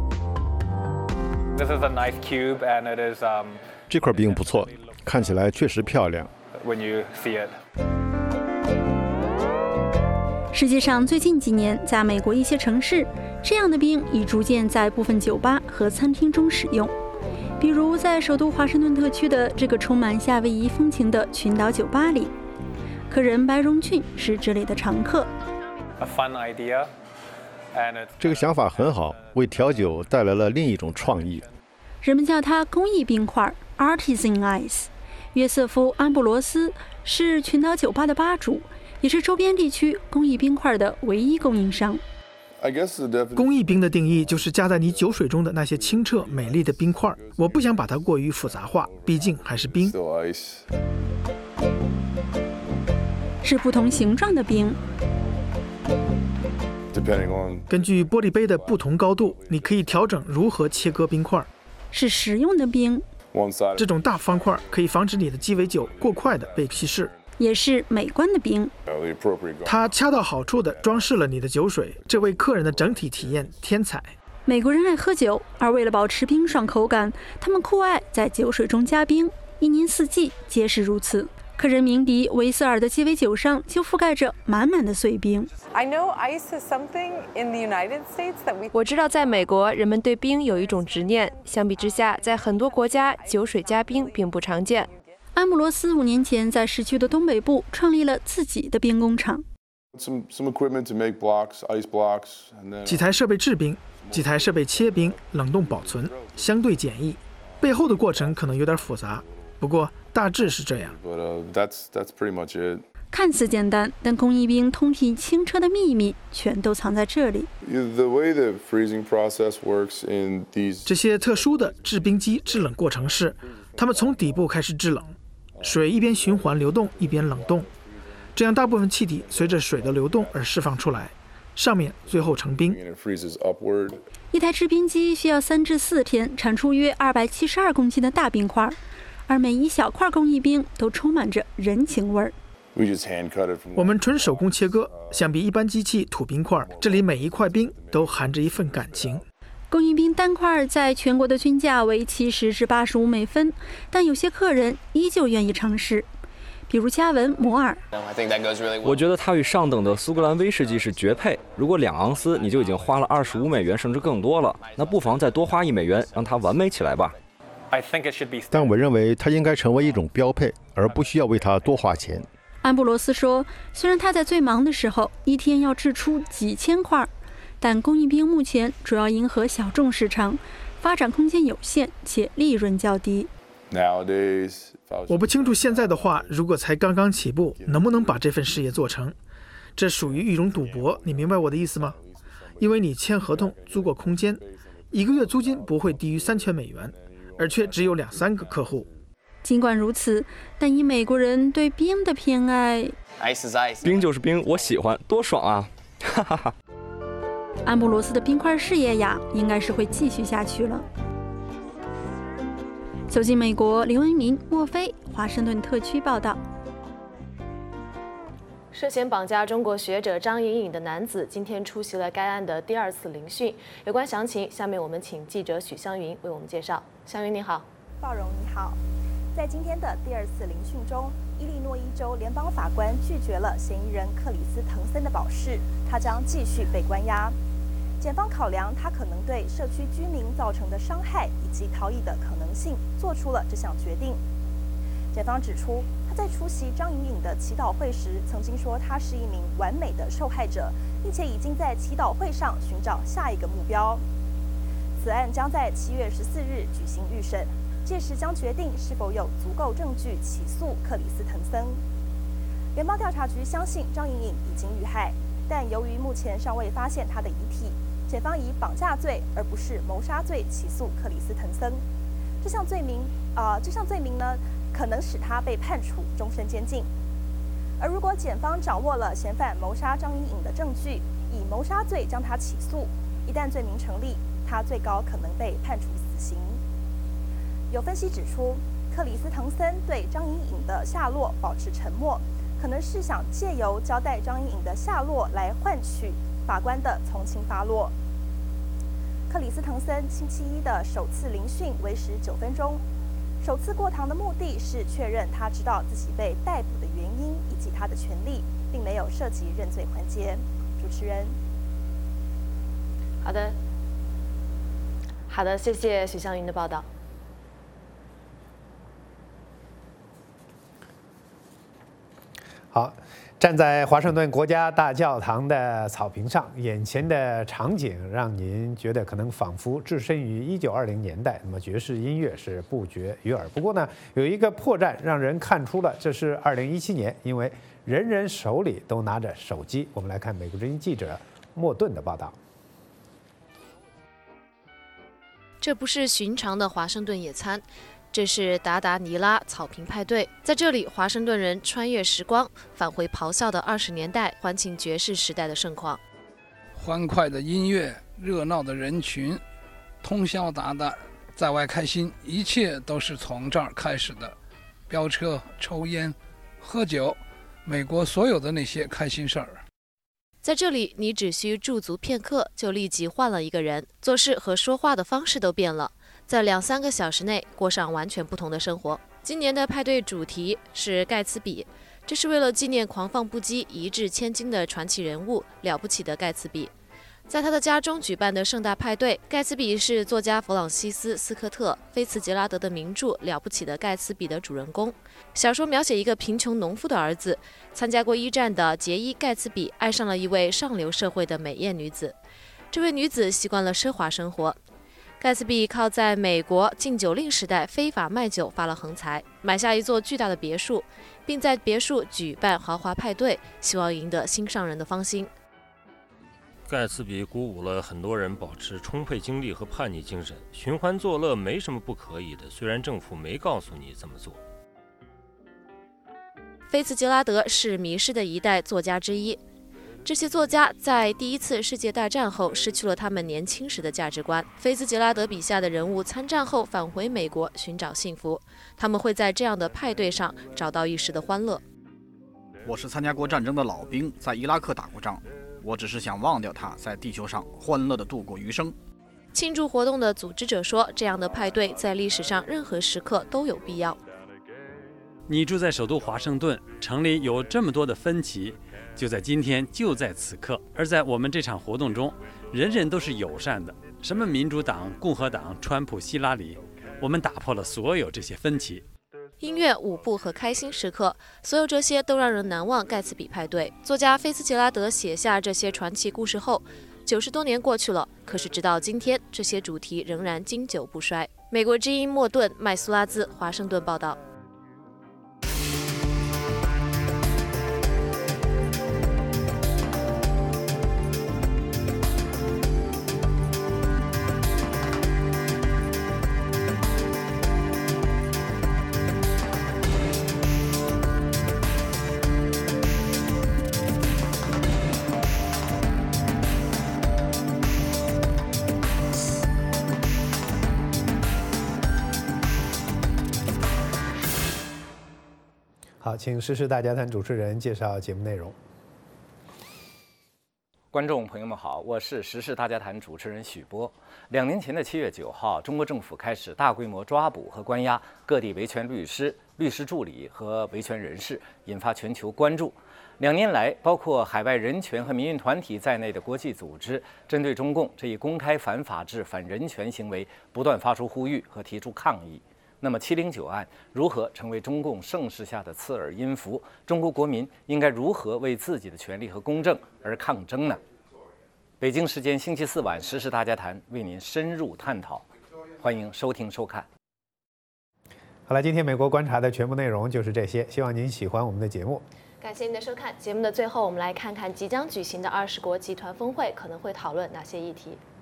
S21: 这块冰不错，看起来确实漂亮。
S3: 实际上，最近几年，在美国一些城市，这样的冰已逐渐在部分酒吧和餐厅中使用。比如在首都华盛顿特区的这个充满夏威夷风情的群岛酒吧里，客人白荣俊是这里的常客。
S21: 这个想法很好，为调酒带来了另一种创意。
S3: 人们叫它工艺冰块 （Artisan Ice）。约瑟夫·安布罗斯是群岛酒吧的吧主，也是周边地区工艺冰块的唯一供应商。
S14: 工艺冰的定义就是加在你酒水中的那些清澈美丽的冰块。我不想把它过于复杂化，毕竟还是冰。
S3: 是不同形状的冰。
S14: 根据玻璃杯的不同高度，你可以调整如何切割冰块。
S3: 是实用的冰。
S14: 这种大方块可以防止你的鸡尾酒过快地被稀释。
S3: 也是美观的冰，
S14: 它恰到好处地装饰了你的酒水，这为客人的整体体验添彩。
S3: 美国人爱喝酒，而为了保持冰爽口感，他们酷爱在酒水中加冰，一年四季皆是如此。客人鸣笛维瑟尔的鸡尾酒上就覆盖着满满的碎冰。
S12: 我知道在美国，人们对冰有一种执念，相比之下，在很多国家，酒水加冰并不常见。
S3: 安布罗斯5年前在市区的东北部创立了自己的冰工厂，
S14: 几台设备制冰，几台设备切冰、冷冻保存，相对简易，背后的过程可能有点复杂，不过大致是这样。
S3: 看似简单，但工艺冰通体清澈的秘密全都藏在这里。
S14: 这些特殊的制冰机制冷过程是，它们从底部开始制冷，水一边循环流动一边冷冻，这样大部分气体随着水的流动而释放出来，上面最后成冰。
S3: 一台制冰机需要3至4天产出约272公斤的大冰块，而每一小块工艺冰都充满着人情味儿。
S14: 我们纯手工切割，相比一般机器吐冰块，这里每一块冰都含着一份感情。
S3: 工艺冰单块在全国的均价为70至85美分，但有些客人依旧愿意尝试，比如加文·摩尔。
S4: 我觉得它与上等的苏格兰威士忌是绝配。如果2盎司你就已经花了25美元甚至更多了，那不妨再多花1美元，让它完美起来吧。
S21: 但我认为它应该成为一种标配，而不需要为它多花钱。
S3: 安布罗斯说，虽然他在最忙的时候一天要制出几千块，但工艺冰目前主要迎合小众市场，发展空间有限且利润较低。
S14: 我不清楚现在的话，如果才刚刚起步，能不能把这份事业做成？这属于一种赌博，你明白我的意思吗？因为你签合同租过空间，1个月租金不会低于3000美元，而却只有2、3个客户。
S3: 尽管如此，但以美国人对冰的偏爱，
S4: 冰就是冰，我喜欢，多爽啊！哈哈哈。
S3: 安布罗斯的冰块事业呀，应该是会继续下去了。走进美国，林文明、莫非，华盛顿特区报道。
S2: 涉嫌绑架中国学者张颖颖的男子今天出席了该案的第2次聆讯。有关详情，下面我们请记者许湘云为我们介绍。湘云，你好。
S22: 鲍荣，你好。在今天的第2次聆讯中，伊利诺伊州联邦法官拒绝了嫌疑人克里斯滕森的保释，他将继续被关押。检方考量他可能对社区居民造成的伤害以及逃逸的可能性，做出了这项决定。检方指出，他在出席张颖颖的祈祷会时，曾经说他是一名完美的受害者，并且已经在祈祷会上寻找下一个目标。此案将在7月14日举行预审。届时将决定是否有足够证据起诉克里斯滕森。联邦调查局相信张颖颖已经遇害，但由于目前尚未发现她的遗体，检方以绑架罪而不是谋杀罪起诉克里斯滕森。这项罪名呢，可能使他被判处终身监禁。而如果检方掌握了嫌犯谋杀张颖颖的证据，以谋杀罪将他起诉，一旦罪名成立，他最高可能被判处死刑。有分析指出，克里斯滕森对张颖颖的下落保持沉默，可能是想借由交代张颖颖的下落来换取法官的从轻发落。克里斯滕森星期一的首次聆讯为时9分钟，首次过堂的目的是确认他知道自己被逮捕的原因以及他的权利，并没有涉及认罪环节。主持人，
S2: 好的，谢谢许湘云的报道。
S1: 好，站在华盛顿国家大教堂的草坪上，眼前的场景让您觉得可能仿佛置身于1920年代。那么爵士音乐是不绝于耳。不过呢，有一个破绽让人看出了这是2017年，因为人人手里都拿着手机。我们来看美国之音记者莫顿的报道。
S23: 这不是寻常的华盛顿野餐。这是达达尼拉草坪派对，在这里，华盛顿人穿越时光，返回咆哮的20年代，欢庆爵士时代的盛况。
S5: 欢快的音乐，热闹的人群，通宵达旦，在外开心，一切都是从这儿开始的。飙车、抽烟、喝酒，美国所有的那些开心事儿。
S23: 在这里，你只需驻足片刻，就立即换了一个人，做事和说话的方式都变了，在2-3个小时内过上完全不同的生活。今年的派对主题是盖茨比，这是为了纪念狂放不羁、一掷千金的传奇人物了不起的盖茨比。在他的家中举办的盛大派对，盖茨比是作家弗朗西斯·斯科特·菲茨杰拉德的名著《了不起的盖茨比》的主人公。小说描写一个贫穷农夫的儿子，参加过1战的杰伊·盖茨比爱上了一位上流社会的美艳女子。这位女子习惯了奢华生活，盖茨比靠在美国禁酒令时代非法卖酒发了横财，买下一座巨大的别墅，并在别墅举办豪华派对，希望赢得心上人的芳心。
S6: 盖茨比鼓舞了很多人保持充沛精力和叛逆精神，寻欢作乐没什么不可以的，虽然政府没告诉你怎么做。
S23: 菲茨杰拉德是迷失的一代作家之一，这些作家在第1次世界大战后失去了他们年轻时的价值观。菲茨杰拉德笔下的人物参战后返回美国寻找幸福，他们会在这样的派对上找到一时的欢乐。
S13: 我是参加过战争的老兵，在伊拉克打过仗，我只是想忘掉他，在地球上欢乐地度过余生。
S23: 庆祝活动的组织者说，这样的派对在历史上任何时刻都有必要。
S17: 你住在首都华盛顿，城里有这么多的分歧，就在今天，就在此刻。而在我们这场活动中，人人都是友善的，什么民主党、共和党、川普、希拉里，我们打破了所有这些分歧。
S23: 音乐、舞步和开心时刻，所有这些都让人难忘盖茨比派对。作家菲茨杰拉德写下这些传奇故事后，90多年过去了，可是直到今天，这些主题仍然经久不衰。美国之音莫顿·麦苏拉兹，华盛顿报道。
S1: 好，请时事大家谈主持人介绍节目内容。
S7: 观众朋友们好，我是时事大家谈主持人许波。2年前的7月9号，中国政府开始大规模抓捕和关押各地维权律师、律师助理和维权人士，引发全球关注。2年来，包括海外人权和民运团体在内的国际组织，针对中共这一公开反法治、反人权行为，不断发出呼吁和提出抗议。那么709案如何成为中共盛世下的刺耳音符？中国国民应该如何为自己的权利和公正而抗争呢？北京时间星期4晚，时事大家谈为您深入探讨，欢迎收听收看。
S1: 好了，今天美国观察的全部内容就是这些，希望您喜欢我们的节目。
S2: 感谢您的收看。节目的最后，我们来看看即将举行的20国集团峰会可能会讨论哪些议题。